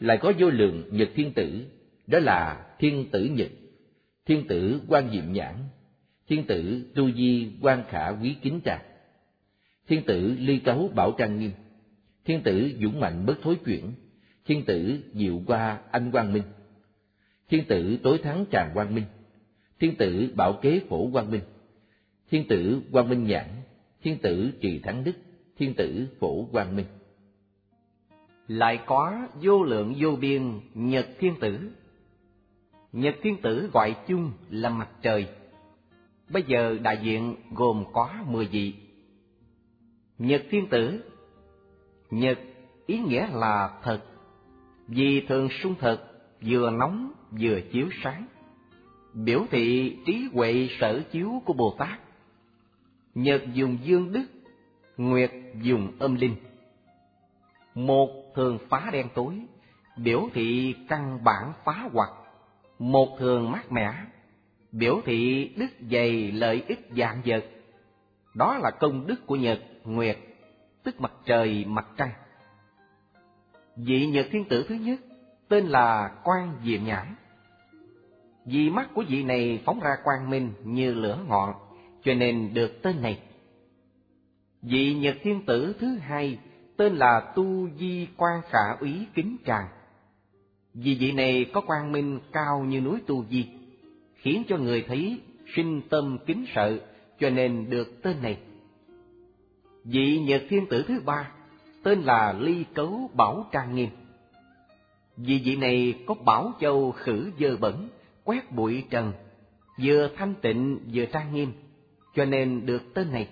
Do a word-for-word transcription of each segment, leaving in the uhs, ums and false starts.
Lại có vô lượng nhật thiên tử, đó là thiên tử nhật, thiên tử quan diệm nhãn, thiên tử tu di quan khả quý kính tràng, thiên tử ly cấu bảo trang nghiêm, thiên tử dũng mạnh bất thối chuyển, thiên tử diệu qua anh quang minh, thiên tử tối thắng tràng quang minh, thiên tử bảo kế phổ quang minh, thiên tử quang minh nhãn, thiên tử trì thắng đức, thiên tử phổ quang minh. Lại có vô lượng vô biên nhật thiên tử. Nhật thiên tử gọi chung là mặt trời. Bây giờ đại diện gồm có mười vị. Nhật thiên tử, nhật ý nghĩa là thật, vì thường sung thật, vừa nóng vừa chiếu sáng, biểu thị trí huệ sở chiếu của Bồ Tát. Nhật dùng dương đức, nguyệt dùng âm linh. Một thường phá đen tối, biểu thị căn bản phá hoặc. Một thường mát mẻ, biểu thị đức dày lợi ích vạn vật. Đó là công đức của nhật, nguyệt, tức mặt trời, mặt trăng. Vị nhật thiên tử thứ nhất tên là Quan Diệm Nhãn. Vì mắt của vị này phóng ra quang minh như lửa ngọn, cho nên được tên này. Vị nhật thiên tử thứ hai tên là Tu Di Quan Khả Úy Kính Tràng. Vì vị này có quang minh cao như núi Tu Di, khiến cho người thấy sinh tâm kính sợ, cho nên được tên này. Vị nhật thiên tử thứ ba tên là Ly Cấu Bảo Trang Nghiêm. Vì vị này có bảo châu khử dơ bẩn, quét bụi trần, vừa thanh tịnh vừa trang nghiêm, cho nên được tên này.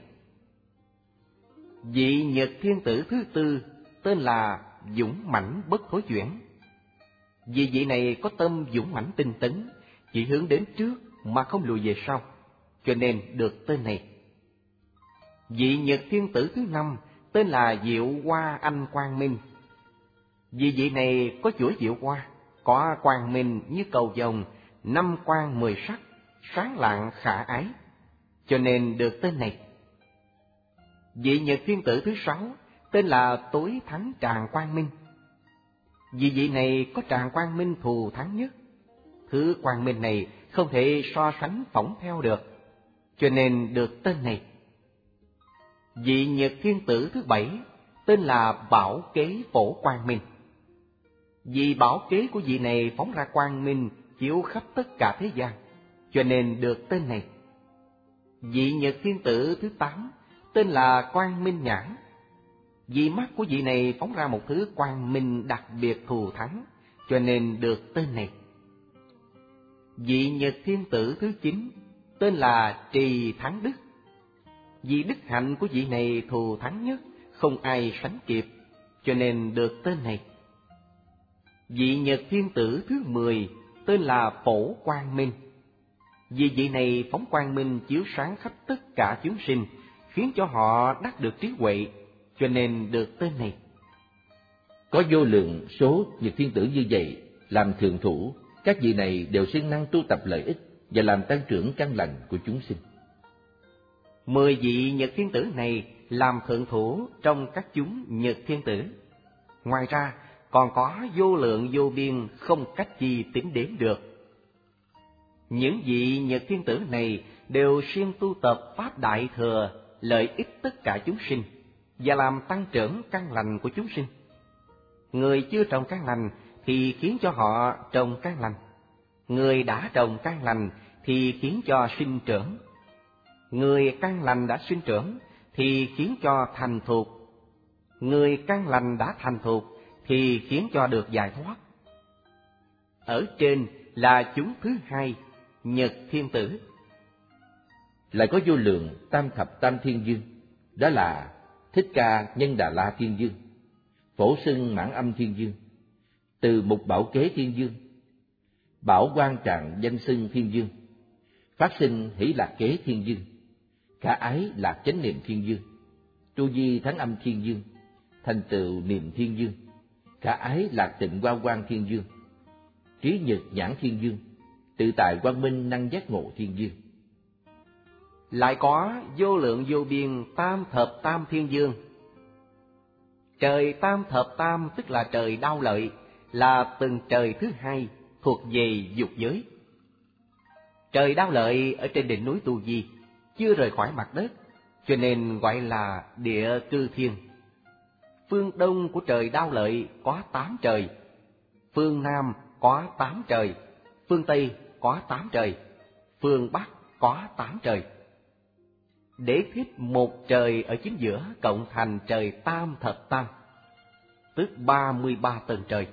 Vị nhật thiên tử thứ tư tên là Dũng Mãnh Bất Thối Chuyển. Vì vị này có tâm dũng mãnh tinh tấn, chỉ hướng đến trước mà không lùi về sau, cho nên được tên này. Vị nhật thiên tử thứ năm tên là Diệu Hoa Anh Quang Minh. Vì vị này có chuỗi diệu hoa, có quang minh như cầu vồng, năm quang mười sắc, sáng lạng khả ái, cho nên được tên này. Vị nhật thiên tử thứ sáu tên là Tối Thắng Tràng Quang Minh. Vì vị này có tràng quang minh thù thắng nhất. Thứ quang minh này không thể so sánh phỏng theo được, cho nên được tên này. Vị nhật thiên tử thứ bảy tên là Bảo Kế Phổ Quang Minh. Vì bảo kế của vị này phóng ra quang minh chiếu khắp tất cả thế gian, cho nên được tên này. Vị nhật thiên tử thứ tám tên là Quang Minh Nhãn. Vì mắt của vị này phóng ra một thứ quang minh đặc biệt thù thắng, cho nên được tên này. Vị nhật thiên tử thứ chín tên là Trì Thắng Đức. Vì đức hạnh của vị này thù thắng nhất, không ai sánh kịp, cho nên được tên này. Vị nhật thiên tử thứ mười tên là Phổ Quang Minh. Vì vị này phóng quang minh chiếu sáng khắp tất cả chúng sinh, khiến cho họ đắc được trí huệ, cho nên được tên này. Có vô lượng số nhật thiên tử như vậy làm thượng thủ, các vị này đều siêng năng tu tập lợi ích và làm tăng trưởng căn lành của chúng sinh. Mười vị nhật thiên tử này làm thượng thủ trong các chúng nhật thiên tử. Ngoài ra còn có vô lượng vô biên không cách chi tính đếm được. Những vị nhật thiên tử này đều siêng tu tập pháp đại thừa, lợi ích tất cả chúng sinh và làm tăng trưởng căn lành của chúng sinh. Người chưa trồng căn lành thì khiến cho họ trồng căn lành, người đã trồng căn lành thì khiến cho sinh trưởng, người căn lành đã sinh trưởng thì khiến cho thành thục, người căn lành đã thành thục thì khiến cho được giải thoát. Ở trên là chúng thứ hai, nhật thiên tử. Lại có vô lượng tam thập tam thiên dương, đó là Thích Ca Nhân Đà La Thiên Dương, Phổ Xưng Mãn Âm Thiên Dương, Từ Mục Bảo Kế Thiên Dương, Bảo Quan Trạng Danh Xưng Thiên Dương, Phát Sinh Hỷ Lạc Kế Thiên Dương, Khả Ái Lạc Chánh Niệm Thiên Dương, Tu Di Thắng Âm Thiên Dương, Thành Tựu Niệm Thiên Dương, Khả Ái Lạc Tịnh Hoa Quang Thiên Dương, Trí Nhật Nhãn Thiên Dương, Tự Tại Quang Minh Năng Giác Ngộ Thiên Dương. Lại có vô lượng vô biên tam thập tam thiên dương. Trời tam thập tam tức là trời đau lợi, là tầng trời thứ hai thuộc về dục giới. Trời Đao Lợi ở trên đỉnh núi Tu Di, chưa rời khỏi mặt đất, cho nên gọi là địa cư thiên. Phương đông của trời Đao Lợi có tám trời, phương nam có tám trời, phương tây có tám trời, phương bắc có tám trời. Để thích một trời ở chính giữa cộng thành trời Tam Thập Tam, tức ba mươi ba tầng trời.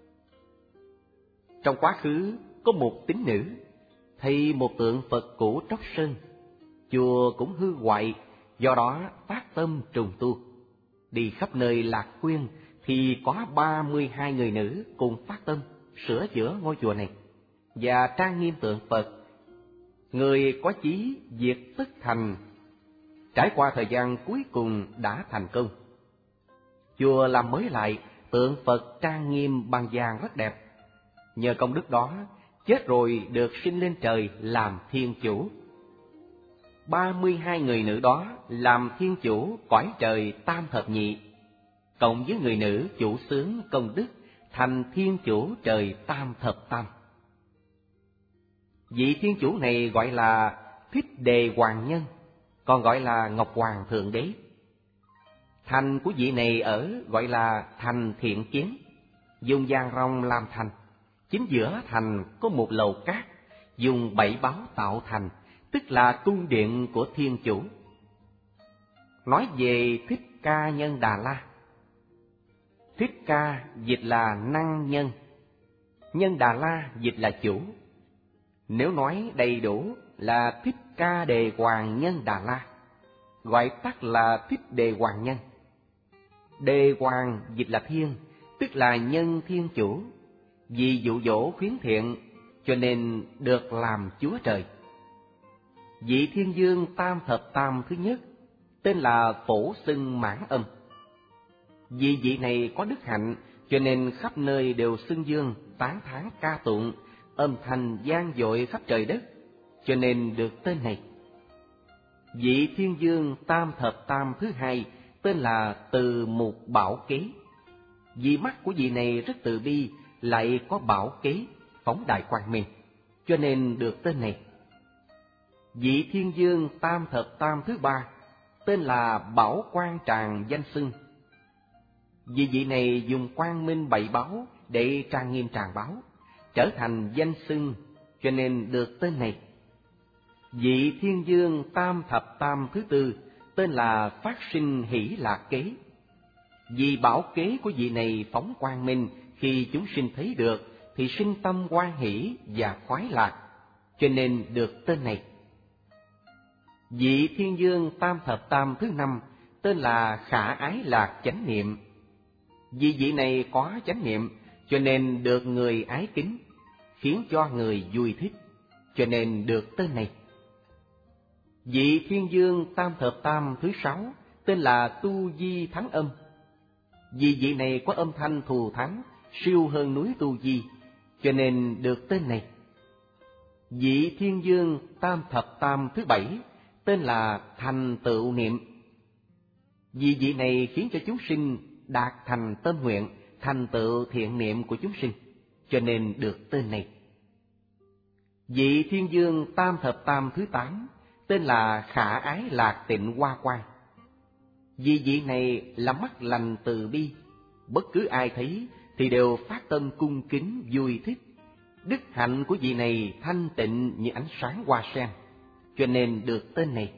Trong quá khứ có một tín nữ thấy một tượng Phật cũ Tróc Sơn, chùa cũng hư hoại, do đó phát tâm trùng tu. Đi khắp nơi lạc khuyên thì có ba mươi hai người nữ cùng phát tâm sửa chữa ngôi chùa này và trang nghiêm tượng Phật. Người có chí việc tất thành. Trải qua thời gian cuối cùng đã thành công. Chùa làm mới lại, tượng Phật trang nghiêm bằng vàng rất đẹp. Nhờ công đức đó, chết rồi được sinh lên trời làm thiên chủ. Ba mươi hai người nữ đó làm thiên chủ cõi trời Tam Thập Nhị, cộng với người nữ chủ xướng công đức thành thiên chủ trời Tam Thập Tam. Vị thiên chủ này gọi là Thích Đề Hoàng Nhân, còn gọi là Ngọc Hoàng Thượng Đế. Thành của vị này ở gọi là thành Thiện Kiến, dùng vàng ròng làm thành. Chính giữa thành có một lầu cát, dùng bảy báu tạo thành, tức là cung điện của thiên chủ. Nói về Thích Ca Nhân Đà La. Thích Ca dịch là năng nhân, Nhân Đà La dịch là chủ. Nếu nói đầy đủ là Thích Ca Đề Hoàng Nhân Đà La, gọi tắt là Thích Đề Hoàng Nhân. Đề Hoàng dịch là thiên, tức là nhân thiên chủ. Vì dụ dỗ khuyến thiện, cho nên được làm Chúa Trời. Vị thiên dương Tam Thập Tam thứ nhất tên là Phổ Xưng Mãn Âm. Vì vị này có đức hạnh, cho nên khắp nơi đều xưng dương, tán thán ca tụng, âm thanh vang dội khắp trời đất, cho nên được tên này. Vị thiên dương Tam Thập Tam thứ hai tên là Từ Mục Bảo Kế. Vì mắt của vị này rất từ bi, lại có bảo kế, phóng đại quang minh, cho nên được tên này. Vị thiên dương Tam Thập Tam thứ ba tên là Bảo Quang Tràng danh xưng. Vì vị này dùng quang minh bảy báu để trang nghiêm tràng báu, trở thành danh xưng, cho nên được tên này. Vị thiên dương Tam Thập Tam thứ tư tên là Phát Sinh Hỷ Lạc Kế. Vì bảo kế của vị này phóng quang minh, khi chúng sinh thấy được thì sinh tâm hoan hỷ và khoái lạc, cho nên được tên này. Vị thiên dương Tam Thập Tam thứ năm tên là Khả Ái Lạc Chánh Niệm. Vì vị này có chánh niệm, cho nên được người ái kính, khiến cho người vui thích, cho nên được tên này. Vị thiên dương Tam Thập Tam thứ sáu tên là Tu Di Thắng Âm. Vì vị này có âm thanh thù thắng, siêu hơn núi Tu Di, cho nên được tên này. Vị thiên dương Tam Thập Tam thứ bảy tên là Thành Tựu Niệm. Vì vị này khiến cho chúng sinh đạt thành tâm nguyện, thành tựu thiện niệm của chúng sinh, cho nên được tên này. Vị thiên dương Tam Thập Tam thứ tám tên là Khả Ái Lạc Tịnh Hoa Quang. Vì vị này là mắt lành từ bi, bất cứ ai thấy thì đều phát tâm cung kính vui thích. Đức hạnh của vị này thanh tịnh như ánh sáng hoa sen, cho nên được tên này.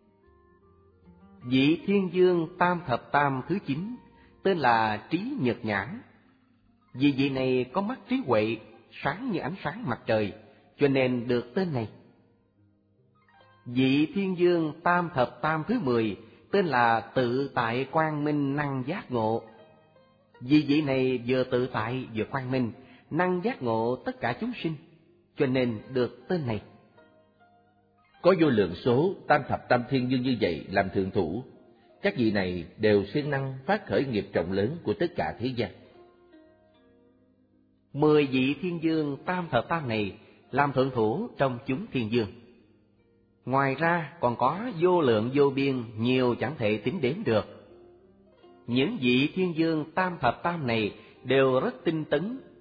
Vị thiên dương Tam Thập Tam thứ chín tên là Trí Nhật Nhãn. Vì vị này có mắt trí huệ, sáng như ánh sáng mặt trời, cho nên được tên này. Vị thiên dương Tam Thập Tam thứ mười tên là Tự Tại Quang Minh Năng Giác Ngộ. Vì vị này vừa tự tại vừa quang minh, năng giác ngộ tất cả chúng sinh, cho nên được tên này. Có vô lượng số Tam Thập Tam Thiên Dương như vậy làm thượng thủ, các vị này đều siêng năng phát khởi nghiệp rộng lớn của tất cả thế gian. Mười vị thiên dương Tam Thập Tam này làm thượng thủ trong chúng thiên dương. Ngoài ra còn có vô lượng vô biên, nhiều chẳng thể tính đếm được. Những vị thiên dương Tam Thập Tam này đều rất tinh tấn,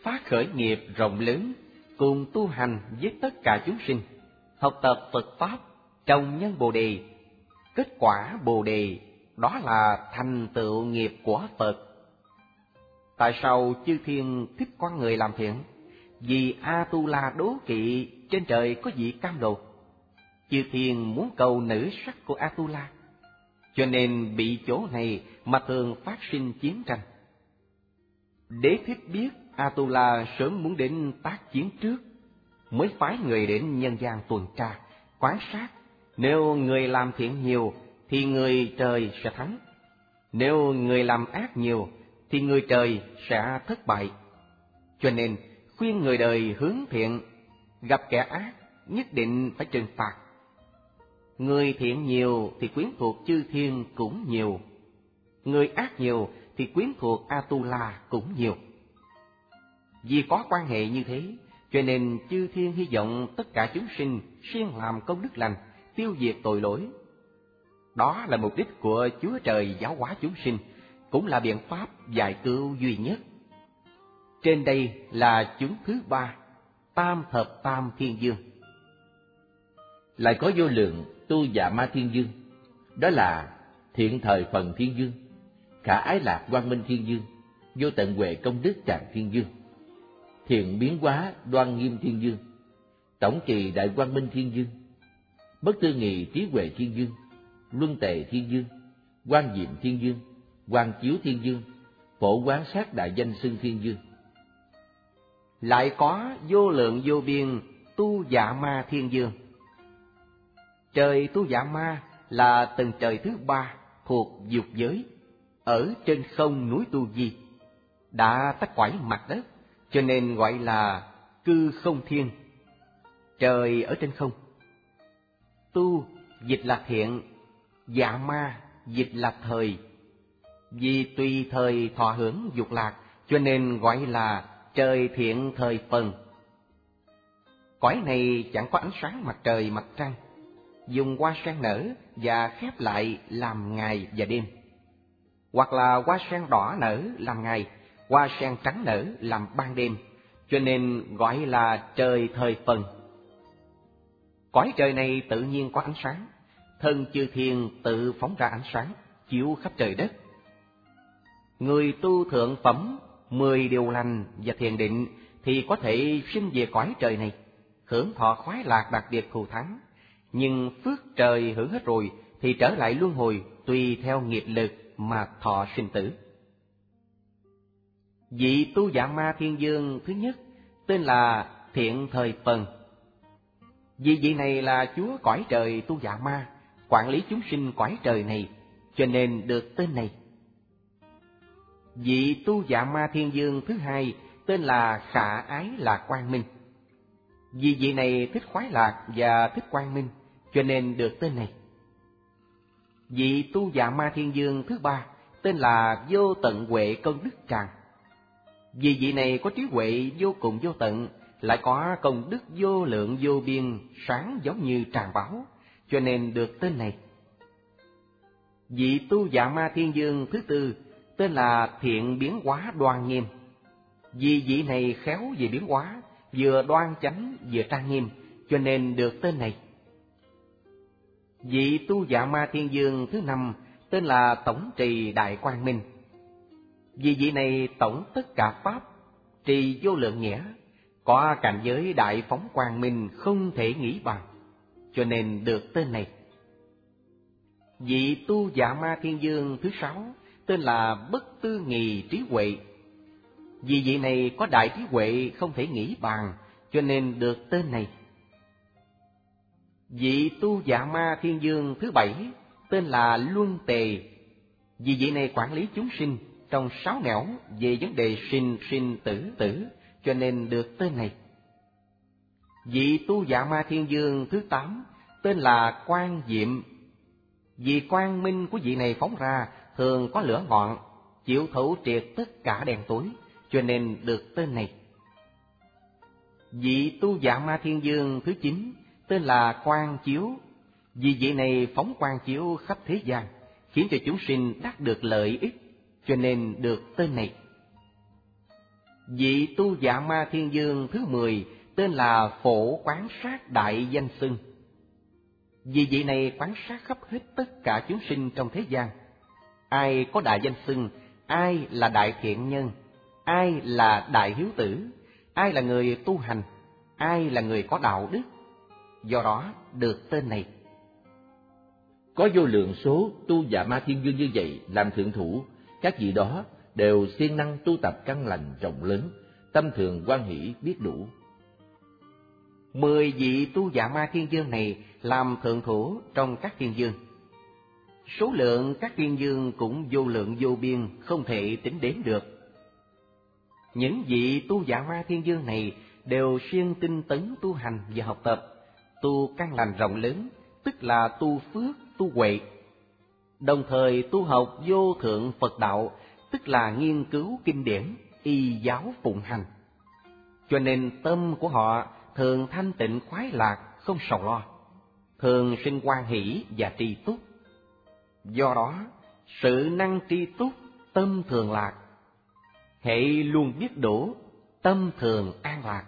phát khởi nghiệp rộng lớn, cùng tu hành với tất cả chúng sinh, học tập Phật Pháp, trồng nhân Bồ Đề. Kết quả Bồ Đề đó là thành tựu nghiệp của Phật. Tại sao chư thiên thích con người làm thiện? Vì A-tu-la đố kỵ trên trời có vị cam lộ. Chư thiên muốn cầu nữ sắc của A-tu-la, cho nên bị chỗ này mà thường phát sinh chiến tranh. Đế thích biết A-tu-la sớm muốn đến tác chiến trước, mới phái người đến nhân gian tuần tra, quan sát. Nếu người làm thiện nhiều thì người trời sẽ thắng, nếu người làm ác nhiều thì người trời sẽ thất bại. Cho nên khuyên người đời hướng thiện, gặp kẻ ác nhất định phải trừng phạt. Người thiện nhiều thì quyến thuộc chư thiên cũng nhiều, người ác nhiều thì quyến thuộc A-tu-la cũng nhiều. Vì có quan hệ như thế, cho nên chư thiên hy vọng tất cả chúng sinh siêng làm công đức lành, tiêu diệt tội lỗi. Đó là mục đích của Chúa Trời giáo hóa chúng sinh, cũng là biện pháp giải cứu duy nhất. Trên đây là chúng thứ ba, tam thập tam thiên dương. Lại có vô lượng tu dạ ma thiên dương, đó là thiện thời phần thiên dương, khả ái lạc quang minh thiên dương, vô tận huệ công đức tràng thiên dương, thiện biến hóa đoan nghiêm thiên dương, tổng trì đại quang minh thiên dương, bất tư nghị trí huệ thiên dương, luân tề thiên dương, quan diệm thiên dương, quan chiếu thiên dương, phổ quán sát đại danh xưng thiên dương. Lại có vô lượng vô biên tu dạ ma thiên dương. Trời tu dạ ma là tầng trời thứ ba thuộc dục giới, ở trên không núi Tu Di, đã tách khỏi mặt đất, cho nên gọi là cư không thiên. Trời ở trên không. Tu dịch là thiện, dạ ma dịch là thời. Vì tùy thời thọ hưởng dục lạc, cho nên gọi là trời thiện thời phần. Cõi này chẳng có ánh sáng mặt trời mặt trăng, dùng hoa sen nở và khép lại làm ngày và đêm, hoặc là hoa sen đỏ nở làm ngày, hoa sen trắng nở làm ban đêm, cho nên gọi là trời thời phần. Cõi trời này tự nhiên có ánh sáng, thân chư thiên tự phóng ra ánh sáng, chiếu khắp trời đất. Người tu thượng phẩm mười điều lành và thiền định thì có thể sinh về cõi trời này, hưởng thọ khoái lạc đặc biệt thù thắng. Nhưng phước trời hưởng hết rồi thì trở lại luân hồi, tùy theo nghiệp lực mà thọ sinh tử. Vị tu dạ ma thiên dương thứ nhất tên là thiện thời phần. Vì vị này là chúa cõi trời tu dạ ma, quản lý chúng sinh cõi trời này, cho nên được tên này. Vị tu dạ ma thiên dương thứ hai tên là khả ái lạc quang minh. Vì vị này thích khoái lạc và thích quang minh, cho nên được tên này. Vị tu dạ ma thiên dương thứ ba tên là vô tận huệ công đức tràng. Vì vị này có trí huệ vô cùng vô tận, lại có công đức vô lượng vô biên, sáng giống như tràng bảo, cho nên được tên này. Vị tu dạ ma thiên dương thứ tư tên là thiện biến hóa đoan nghiêm. Vì vị này khéo về biến hóa, vừa đoan chánh vừa trang nghiêm, cho nên được tên này. Vị tu dạ ma thiên dương thứ năm tên là tổng trì đại quang minh. Vì vị này tổng tất cả pháp, trì vô lượng nghĩa, có cảnh giới đại phóng quang minh không thể nghĩ bằng, cho nên được tên này. Vị tu dạ ma thiên dương thứ sáu tên là bất tư nghì trí huệ. Vì vị này có đại trí huệ không thể nghĩ bàn, cho nên được tên này. Vị tu dạ ma thiên dương thứ bảy tên là luân tề. Vì vị này quản lý chúng sinh trong sáu nẻo về vấn đề sinh sinh tử tử, cho nên được tên này. Vị tu dạ ma thiên dương thứ tám tên là quan diệm. Vì quang minh của vị này phóng ra thường có lửa ngọn, chịu thấu triệt tất cả đen tối, cho nên được tên này. Vị tu dạ ma thiên dương thứ chín tên là quang chiếu. Vì vị này phóng quang chiếu khắp thế gian, khiến cho chúng sinh đắc được lợi ích, cho nên được tên này. Vị tu Dạ Ma Thiên Vương thứ mười tên là Phổ Quán Sát Đại Danh Xưng. Vì vị này quán sát khắp hết tất cả chúng sinh trong thế gian. Ai có đại danh xưng, ai là đại thiện nhân, ai là đại hiếu tử, ai là người tu hành, ai là người có đạo đức, do đó được tên này. Có vô lượng số tu Dạ Ma Thiên Vương như vậy làm thượng thủ, các vị đó đều siêng năng tu tập căn lành rộng lớn, tâm thường hoan hỷ biết đủ. Mười vị tu Dạ Ma Thiên Vương này làm thượng thủ trong các thiên vương. Số lượng các thiên vương cũng vô lượng vô biên, không thể tính đếm được. Những vị tu Dạ Ma Thiên Vương này đều siêng tinh tấn tu hành và học tập, tu căn lành rộng lớn, tức là tu phước, tu huệ. Đồng thời tu học vô thượng Phật đạo, tức là nghiên cứu kinh điển, y giáo phụng hành. Cho nên tâm của họ thường thanh tịnh khoái lạc, không sầu lo, thường sinh hoan hỷ và tri túc. Do đó, sự năng tri túc, tâm thường lạc. Hễ luôn biết đủ, tâm thường an lạc.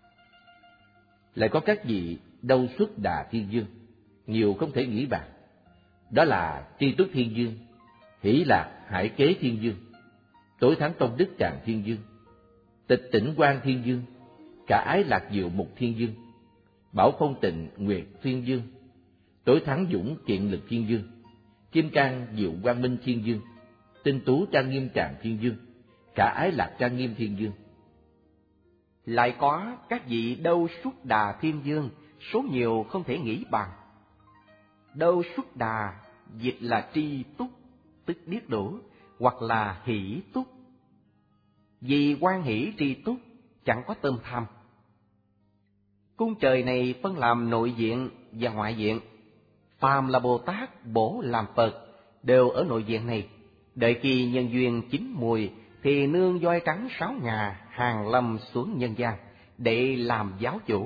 Lại có các vị đâu xuất Đà Thiên Vương, nhiều không thể nghĩ bàn. Đó là Tri Túc Thiên Vương, Hỷ Lạc Hải Kế Thiên Vương, Tối Thắng Công Đức Tràng Thiên Vương, Tịch Tỉnh Quang Thiên Vương, Cả Ái Lạc Diệu Mục Thiên Vương, Bảo Phong Tịnh Nguyệt Thiên Vương, Tối Thắng Dũng Kiện Lực Thiên Vương, Kim Cang Diệu Quang Minh Thiên Vương, Tinh Tú Trang Nghiêm Tràng Thiên Vương, Cả Ái Lạc Trang Nghiêm Thiên Vương. Lại có các vị đâu xuất Đà Thiên Vương, số nhiều không thể nghĩ bàn. Đâu xuất Đà dịch là tri túc, tức biết đủ, hoặc là hỷ túc. Vì hoan hỷ tri túc, chẳng có tôm tham. Cung trời này phân làm nội diện và ngoại diện. Phàm là Bồ Tát, bổ làm Phật, đều ở nội diện này. Đợi khi nhân duyên chín mùi, thì nương voi trắng sáu ngà, hàng lâm xuống nhân gian, để làm giáo chủ.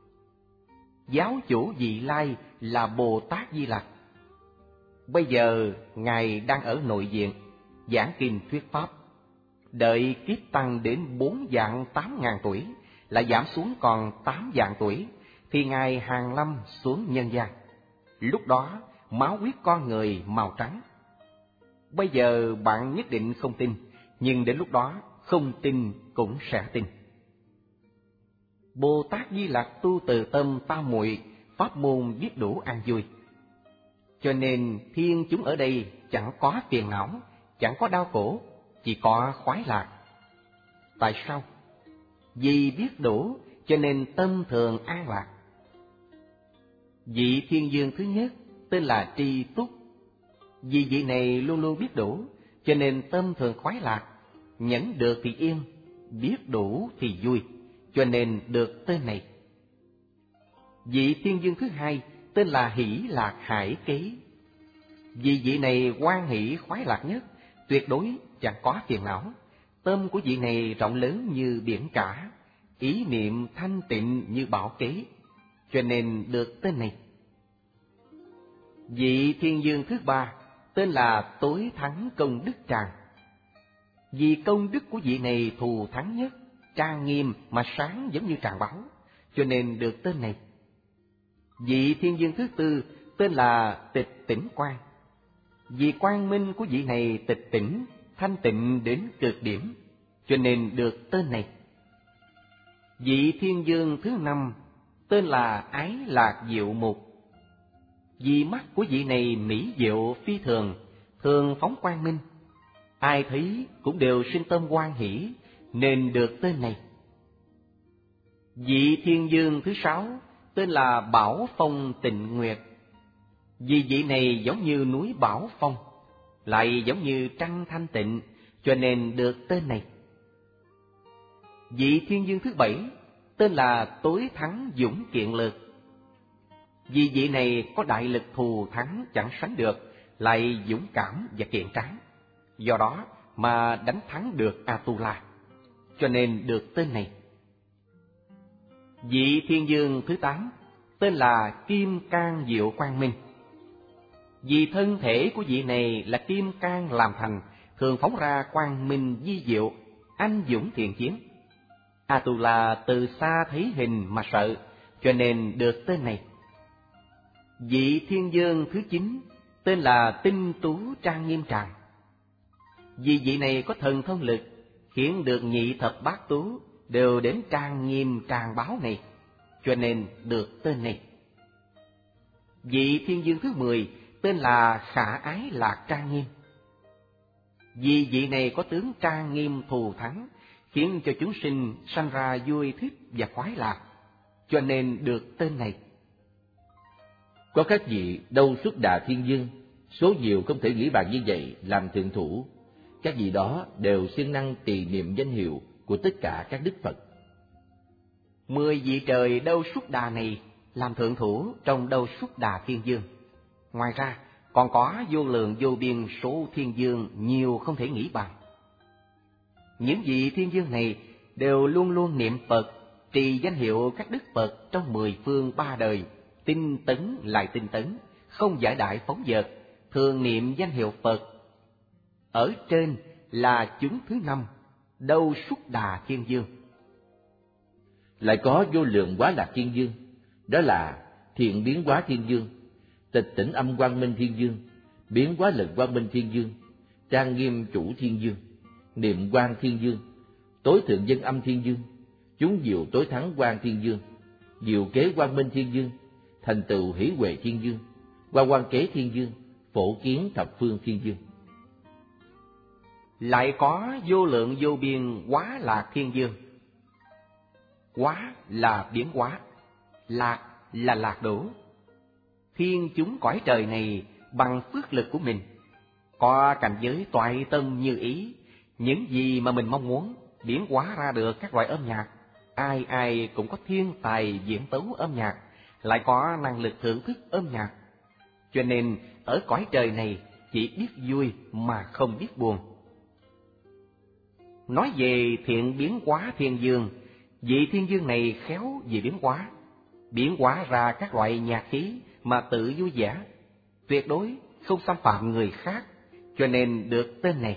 Giáo chủ vị lai là Bồ Tát Di Lặc. Bây giờ Ngài đang ở nội diện, giảng kinh thuyết pháp. Đợi kiếp tăng đến bốn vạn tám ngàn tuổi, lại giảm xuống còn tám vạn tuổi, thì Ngài hàng lâm xuống nhân gian. Lúc đó máu huyết con người màu trắng. Bây giờ bạn nhất định không tin, nhưng đến lúc đó không tin cũng sẽ tin. Bồ Tát Di Lặc tu từ tâm tam muội, pháp môn biết đủ an vui. Cho nên thiên chúng ở đây chẳng có phiền não, chẳng có đau khổ, chỉ có khoái lạc. Tại sao? Vì biết đủ cho nên tâm thường an lạc. Vị thiên vương thứ nhất tên là Tri Túc. Vì vị này luôn luôn biết đủ cho nên tâm thường khoái lạc, nhẫn được thì yên, biết đủ thì vui, cho nên được tên này. Vị thiên vương thứ hai tên là Hỷ Lạc Hải Kế. Vì vị này hoan hỷ khoái lạc nhất, tuyệt đối chẳng có phiền não. Tâm của vị này rộng lớn như biển cả, ý niệm thanh tịnh như bảo kế, cho nên được tên này. Vị thiên vương thứ ba tên là Tối Thắng Công Đức Tràng. Vì công đức của vị này thù thắng nhất, trang nghiêm mà sáng giống như tràng báu, cho nên được tên này. Vị thiên vương thứ tư tên là Tịch Tỉnh Quang. Vì quang minh của vị này tịch tỉnh, thanh tịnh đến cực điểm, cho nên được tên này. Vị thiên vương thứ năm tên là Ái Lạc Diệu Mục. Vì mắt của vị này mỹ diệu phi thường, thường phóng quang minh, ai thấy cũng đều sinh tâm hoan hỷ, nên được tên này. Vị thiên vương thứ sáu tên là Bảo Phong Tịnh Nguyệt. Vì vị này giống như núi Bảo Phong, lại giống như trăng thanh tịnh, cho nên được tên này. Vị thiên vương thứ bảy tên là Tối Thắng Dũng Kiện Lực. Vì vị này có đại lực thù thắng chẳng sánh được, lại dũng cảm và kiện tráng, do đó mà đánh thắng được Atula, cho nên được tên này. Vị thiên vương thứ tám tên là Kim Cang Diệu Quang Minh. Vì thân thể của vị này là kim cang làm thành, thường phóng ra quang minh di diệu, anh dũng thiện chiến, Atula từ xa thấy hình mà sợ, cho nên được tên này. Vị thiên vương thứ chín tên là Tinh Tú Trang Nghiêm Tràng. Vì vị này có thần thông lực, khiến được nhị thập bát tú đều đến trang nghiêm tràng báo này, cho nên được tên này. Vị thiên vương thứ mười tên là Khả Ái Lạc Trang Nghiêm. Vì vị này có tướng trang nghiêm thù thắng, khiến cho chúng sinh sanh ra vui thích và khoái lạc, cho nên được tên này. Có các vị đâu xuất đà thiên vương, số nhiều không thể nghĩ bàn như vậy, làm thượng thủ. Các vị đó đều siêng năng trì niệm danh hiệu của tất cả các đức Phật. Mười vị trời đâu xuất đà này làm thượng thủ trong đâu xuất đà thiên vương. Ngoài ra còn có vô lượng vô biên số thiên vương nhiều không thể nghĩ bàn. Những vị thiên vương này đều luôn luôn niệm Phật, trì danh hiệu các đức Phật trong mười phương ba đời, tinh tấn lại tinh tấn, không giải đại phóng dật, thường niệm danh hiệu Phật. Ở trên là chúng thứ năm, đâu xuất đà thiên vương. Lại có vô lượng Quá Lạc thiên vương, đó là Thiện Biến Hóa thiên vương, Tịch Tỉnh Âm Quang Minh thiên vương, Biến Hóa Lực Quang Minh thiên vương, Trang Nghiêm Chủ thiên vương, Niệm Quang thiên vương, Tối Thượng Dân Âm thiên vương, Chúng Diệu Tối Thắng Quang thiên vương, Diệu Kế Quang Minh thiên vương, Thành Tựu Hỷ Huệ thiên vương, Hoa Quang Kế thiên vương, Phổ Kiến Thập Phương thiên vương. Lại có vô lượng vô biên Quá Lạc thiên vương. Quá là biến hóa, lạc là lạc đổ. Thiên chúng cõi trời này bằng phước lực của mình, có cảnh giới toại tâm như ý, những gì mà mình mong muốn biến hóa ra được các loại âm nhạc. Ai ai cũng có thiên tài diễn tấu âm nhạc, lại có năng lực thưởng thức âm nhạc. Cho nên ở cõi trời này chỉ biết vui mà không biết buồn. Nói về Thiện Biến Hóa thiên vương, vị thiên vương này khéo về biến hóa, biến hóa ra các loại nhạc khí mà tự vui vẻ, tuyệt đối không xâm phạm người khác, cho nên được tên này.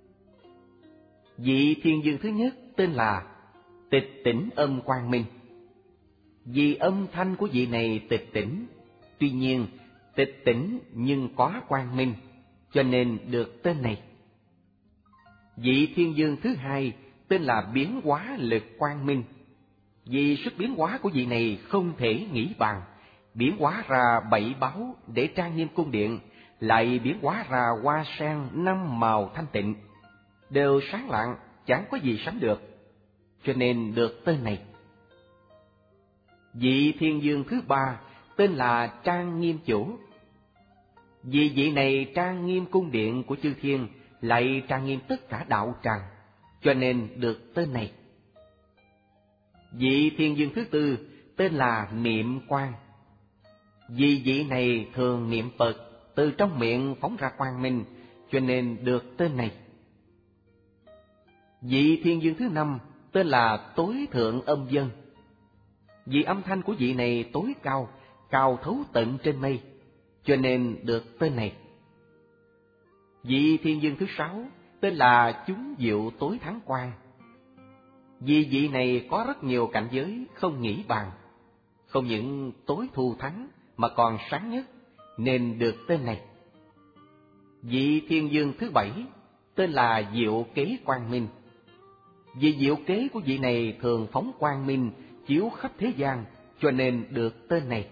Vị thiên vương thứ nhất tên là Tịch Tỉnh Âm Quang Minh. Vì âm thanh của vị này tịch tỉnh, tuy nhiên tịch tỉnh nhưng có quang minh, cho nên được tên này. Vị thiên vương thứ hai tên là Biến Hóa Lực Quang Minh. Vì sức biến hóa của vị này không thể nghĩ bàn, biến hóa ra bảy báu để trang nghiêm cung điện, lại biến hóa ra hoa sen năm màu thanh tịnh, đều sáng lạng, chẳng có gì sánh được, cho nên được tên này. Vị thiên vương thứ ba tên là Trang Nghiêm Chủ. Vì vị này trang nghiêm cung điện của chư thiên, lại trang nghiêm tất cả đạo tràng, cho nên được tên này. Vị thiên vương thứ tư tên là Niệm Quang. Vì vị này thường niệm Phật, từ trong miệng phóng ra quang minh, cho nên được tên này. Vị thiên vương thứ năm tên là Tối Thượng Âm Vân. Vì âm thanh của vị này tối cao, cao thấu tận trên mây, cho nên được tên này. Vị thiên vương thứ sáu tên là Chúng Diệu Tối Thắng Quang. Vì vị này có rất nhiều cảnh giới không nghĩ bàn, không những tối thù thắng mà còn sáng nhất, nên được tên này. Vị thiên vương thứ bảy tên là Diệu Kế Quang Minh. Vì diệu kế của vị này thường phóng quang minh, chiếu khắp thế gian, cho nên được tên này.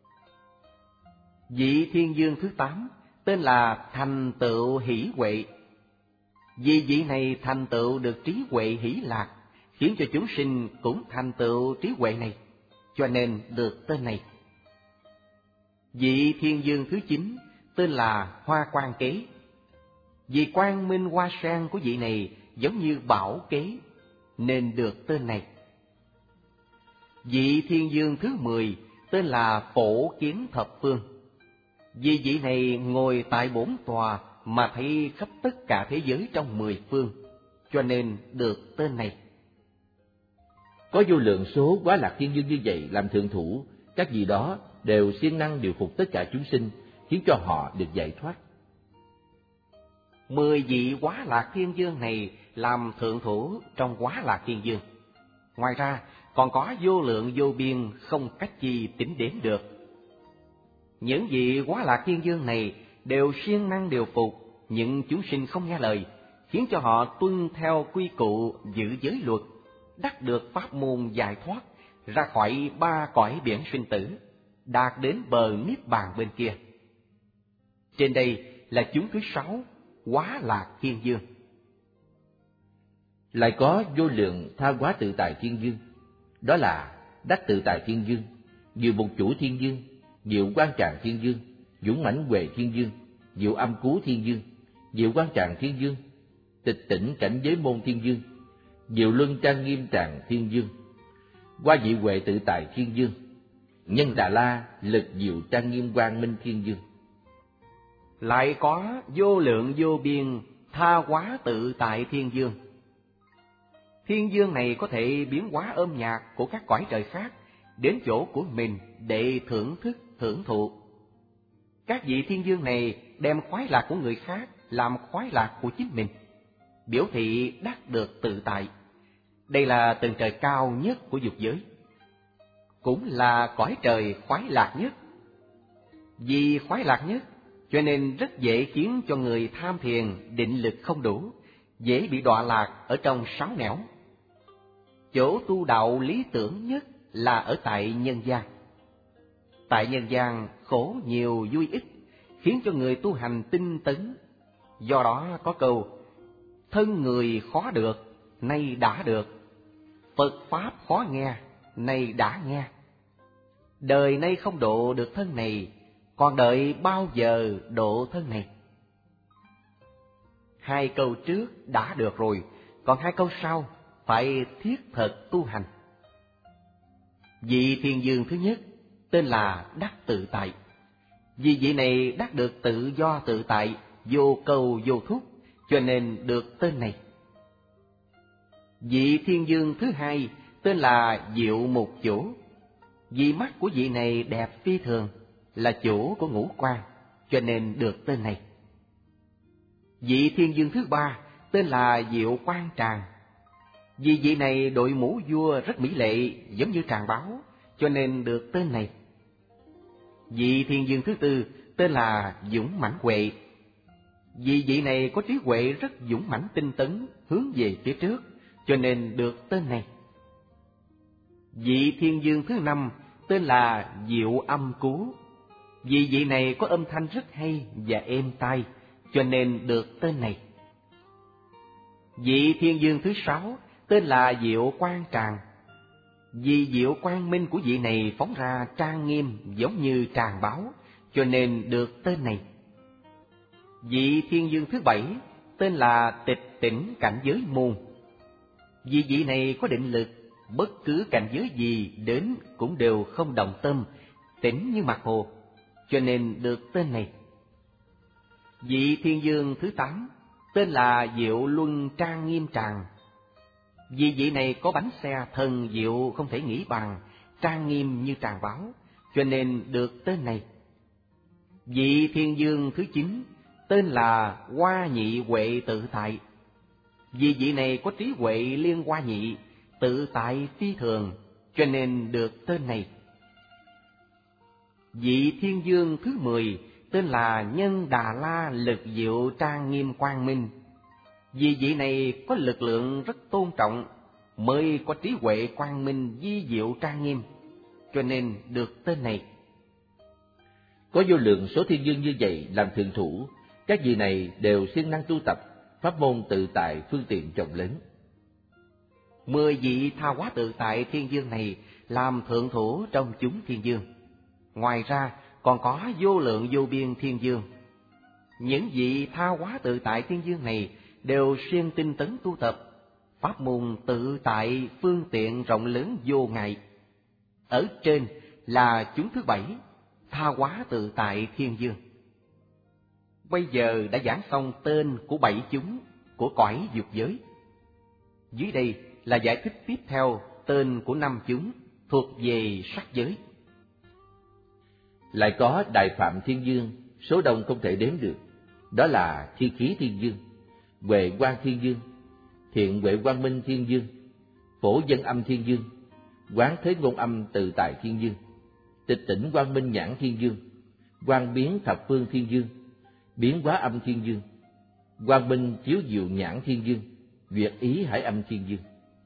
Vị thiên vương thứ tám tên là Thành Tựu Hỷ Huệ. Vì vị này thành tựu được trí huệ hỷ lạc, khiến cho chúng sinh cũng thành tựu trí huệ này, cho nên được tên này. Vị thiên vương thứ chín tên là Hoa Quang Kế. Vì quang minh hoa sen của vị này giống như bảo kế, nên được tên này. Vị thiên vương thứ mười tên là Phổ Kiến Thập Phương. Vì vị này ngồi tại bổn tòa mà thấy khắp tất cả thế giới trong mười phương, cho nên được tên này. Có vô lượng số Quá Lạc thiên vương như vậy làm thượng thủ, các vị đó đều siêng năng điều phục tất cả chúng sinh, khiến cho họ được giải thoát. Mười vị Quá Lạc thiên vương này làm thượng thủ trong Quá Lạc thiên vương. Ngoài ra, còn có vô lượng vô biên không cách chi tính đếm được. Những vị Quá Lạc Thiên Dương này đều siêng năng điều phục những chúng sinh không nghe lời, khiến cho họ tuân theo quy củ giữ giới luật, đắc được pháp môn giải thoát, ra khỏi ba cõi biển sinh tử, đạt đến bờ niết bàn bên kia. Trên đây là chúng thứ sáu, Quá Lạc Thiên Dương. Lại có vô lượng Tha Hóa Tự Tại Thiên Dương, đó là Đắc Tự Tại Thiên Dương, Diệu Mục Chủ Thiên Dương, Diệu Quang Tràng Thiên Dương, Dũng Mãnh Huệ Thiên Dương, Diệu Âm Cứu Thiên Dương, Diệu Quang Tràng Thiên Dương, Tịch Tỉnh Cảnh Giới Môn Thiên Dương, Diệu Luân Trang Nghiêm Tràng Thiên Dương, Hoa Dị Huệ Tự Tại Thiên Dương, Nhân Đà La Lực Diệu Trang Nghiêm Quang Minh Thiên Dương. Lại có vô lượng vô biên Tha Hóa Tự Tại Thiên Dương. Thiên dương này có thể biến hóa âm nhạc của các cõi trời khác đến chỗ của mình để thưởng thức, hưởng thụ. Các vị thiên dương này đem khoái lạc của người khác làm khoái lạc của chính mình, biểu thị đắc được tự tại. Đây là tầng trời cao nhất của dục giới, cũng là cõi trời khoái lạc nhất. Vì khoái lạc nhất, cho nên rất dễ khiến cho người tham thiền định lực không đủ, dễ bị đọa lạc ở trong sáu nẻo. Chỗ tu đạo lý tưởng nhất là ở tại nhân gian. Tại nhân gian khổ nhiều vui ít, khiến cho người tu hành tinh tấn. Do đó có câu, thân người khó được, nay đã được. Phật Pháp khó nghe, nay đã nghe. Đời nay không độ được thân này, còn đợi bao giờ độ thân này? Hai câu trước đã được rồi, còn hai câu sau phải thiết thực tu hành. Vị thiên dương thứ nhất tên là Đắc Tự Tại. Vì vị này đắc được tự do tự tại, vô cầu vô thúc, cho nên được tên này. Vị thiên dương thứ hai tên là Diệu Mục Chủ. Vì mắt của vị này đẹp phi thường, là chủ của ngũ quan, cho nên được tên này. Vị thiên dương thứ ba tên là Diệu Quang Tràng. Vì vị này đội mũ vua rất mỹ lệ, giống như tràng báo, cho nên được tên này. Vị thiên dương thứ tư tên là Dũng Mãnh Huệ. Vì vị này có trí huệ rất dũng mãnh tinh tấn, hướng về phía trước, cho nên được tên này. Vị thiên dương thứ năm tên là Diệu Âm Cứu. Vì vị này có âm thanh rất hay và êm tai, cho nên được tên này. Vị thiên dương thứ sáu tên là Diệu Quang Tràng. Vì diệu quang minh của vị này phóng ra trang nghiêm giống như tràng báo, cho nên được tên này. Vị thiên dương thứ bảy tên là Tịch Tỉnh Cảnh Giới Môn. Vì vị này có định lực, bất cứ cảnh giới gì đến cũng đều không động tâm, tỉnh như mặt hồ, cho nên được tên này. Vị thiên dương thứ tám tên là Diệu Luân Trang Nghiêm Tràng. Vì vị này có bánh xe thần diệu không thể nghĩ bàn, trang nghiêm như tràng báo, cho nên được tên này. Vị thiên dương thứ chín tên là Hoa Nhị Huệ Tự Tại. Vì vị này có trí huệ liên hoa nhị, tự tại phi thường, cho nên được tên này. Vị thiên dương thứ mười tên là Nhân Đà La Lực Diệu Trang Nghiêm Quang Minh. Vì vị này có lực lượng rất tôn trọng, mới có trí huệ quang minh di diệu trang nghiêm, cho nên được tên này. Có vô lượng số thiên dương như vậy làm thượng thủ, các vị này đều siêng năng tu tập pháp môn tự tại phương tiện rộng lớn. Mười vị Tha Hóa Tự Tại Thiên Dương này làm thượng thủ trong chúng thiên dương. Ngoài ra còn có vô lượng vô biên thiên dương. Những vị Tha Hóa Tự Tại Thiên Dương này đều siêng tinh tấn tu tập pháp môn tự tại phương tiện rộng lớn vô ngại. Ở trên là chúng thứ bảy, Tha Hóa Tự Tại Thiên Dương. Bây giờ đã giảng xong tên của bảy chúng của cõi dục giới. Dưới đây là giải thích tiếp theo tên của năm chúng thuộc về sắc giới. Lại có Đại Phạm Thiên Dương, số đông không thể đếm được, đó là Thi Khí Thiên Dương, Huệ Quang Thiên Dương, Thiện Huệ Quang Minh Thiên Dương, phổ dân âm thiên dương, quán thế ngôn âm tự tại thiên dương, tịch tỉnh quang minh nhãn thiên dương, quang biến thập phương thiên dương, biến hóa âm thiên dương, quang minh chiếu diệu nhãn thiên dương, duyệt ý hải âm thiên dương.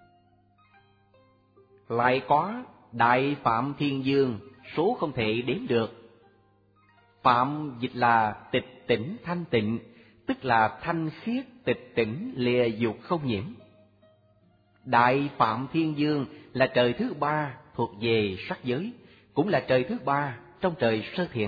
Lại có đại phạm thiên dương, số không thể đếm được. Phạm dịch là tịch tỉnh thanh tịnh, tức là thanh khiết tịch tỉnh lìa dục không nhiễm. Đại phạm thiên dương là trời thứ ba thuộc về sắc giới, cũng là trời thứ ba trong trời sơ thiền.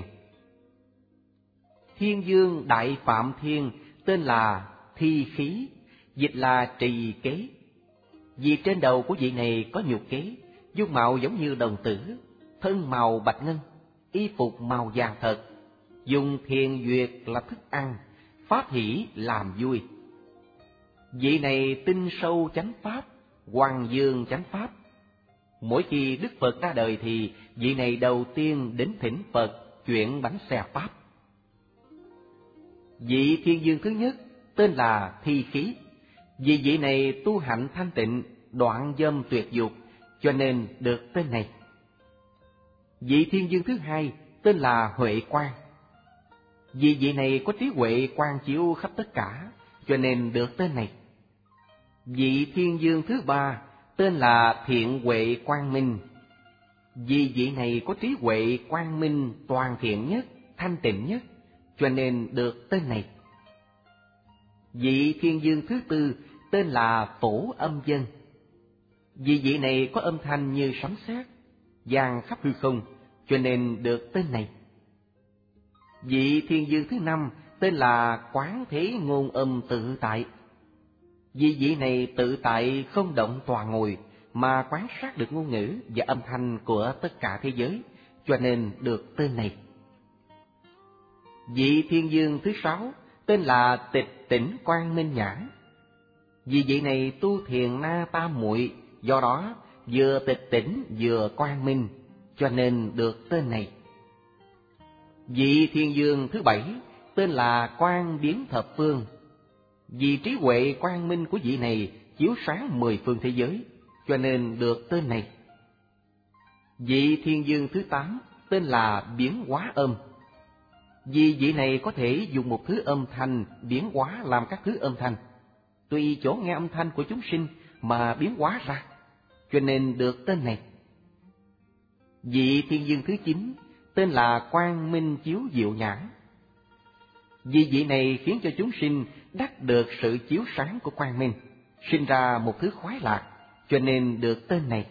Thiên dương đại phạm thiên tên là thi khí, dịch là trì kế. Vì trên đầu của vị này có nhục kế, dung mạo giống như đồng tử, thân màu bạch ngân, y phục màu vàng thật, dùng thiền duyệt là thức ăn, pháp hỷ làm vui. Vị này tinh sâu chánh pháp, hoàng dương chánh pháp. Mỗi khi Đức Phật ra đời thì vị này đầu tiên đến thỉnh Phật chuyển bánh xe pháp. Vị thiên dương thứ nhất tên là thi khí. Vì vị này tu hạnh thanh tịnh, đoạn dâm tuyệt dục, cho nên được tên này. Vị thiên dương thứ hai tên là huệ quang. Vì vị này có trí huệ quang chiếu khắp tất cả, cho nên được tên này. Vị thiên dương thứ ba tên là thiện huệ quang minh. Vì vị này có trí huệ quang minh toàn thiện nhất, thanh tịnh nhất, cho nên được tên này. Vị thiên dương thứ tư tên là phổ âm dân. Vì vị này có âm thanh như sấm sét, vang khắp hư không, cho nên được tên này. Vị thiên dương thứ năm tên là quán thế ngôn âm tự tại. Vì vị này tự tại không động tọa ngồi, mà quán sát được ngôn ngữ và âm thanh của tất cả thế giới, cho nên được tên này. Vị thiên dương thứ sáu tên là tịch tỉnh quang minh nhãn. Vì vị này tu thiền na tam muội, do đó vừa tịch tỉnh vừa quang minh, cho nên được tên này. Vị thiên dương thứ bảy tên là quang biến thập phương. Vì trí huệ quang minh của vị này chiếu sáng mười phương thế giới, cho nên được tên này. Vị thiên dương thứ tám tên là biến hóa âm. Vì vị này có thể dùng một thứ âm thanh biến hóa làm các thứ âm thanh, tùy chỗ nghe âm thanh của chúng sinh mà biến hóa ra, cho nên được tên này. Vị thiên dương thứ chín tên là quang minh chiếu diệu nhãn. Vì vị này khiến cho chúng sinh đắc được sự chiếu sáng của quang minh, sinh ra một thứ khoái lạc, cho nên được tên này.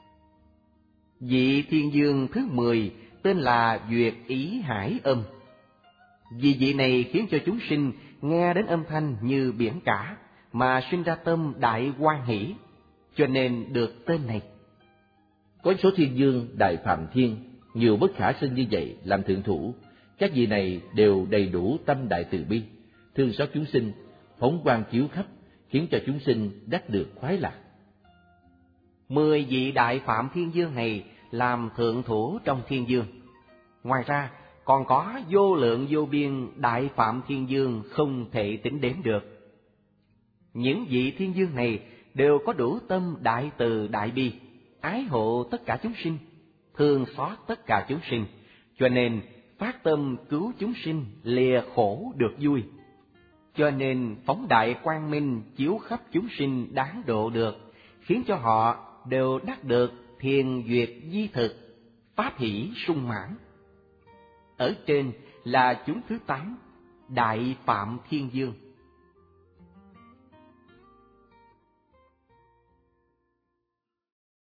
Vị thiên dương thứ mười tên là duyệt ý hải âm. Vì vị này khiến cho chúng sinh nghe đến âm thanh như biển cả, mà sinh ra tâm đại hoan hỷ, cho nên được tên này. Có số thiên dương đại phạm thiên, nhiều bất khả sinh như vậy làm thượng thủ. Các vị này đều đầy đủ tâm đại từ bi, thương xót chúng sinh, phóng quang chiếu khắp, khiến cho chúng sinh đắc được khoái lạc. Mười vị đại phạm thiên dương này làm thượng thủ trong thiên dương. Ngoài ra còn có vô lượng vô biên đại phạm thiên dương không thể tính đếm được. Những vị thiên dương này đều có đủ tâm đại từ đại bi, ái hộ tất cả chúng sinh, thương xót tất cả chúng sinh, cho nên phát tâm cứu chúng sinh lìa khổ được vui. Cho nên phóng đại quang minh chiếu khắp chúng sinh đáng độ được, khiến cho họ đều đắc được thiền duyệt di thực, pháp hỷ sung mãn. Ở trên là chúng thứ tám, đại phạm thiên dương.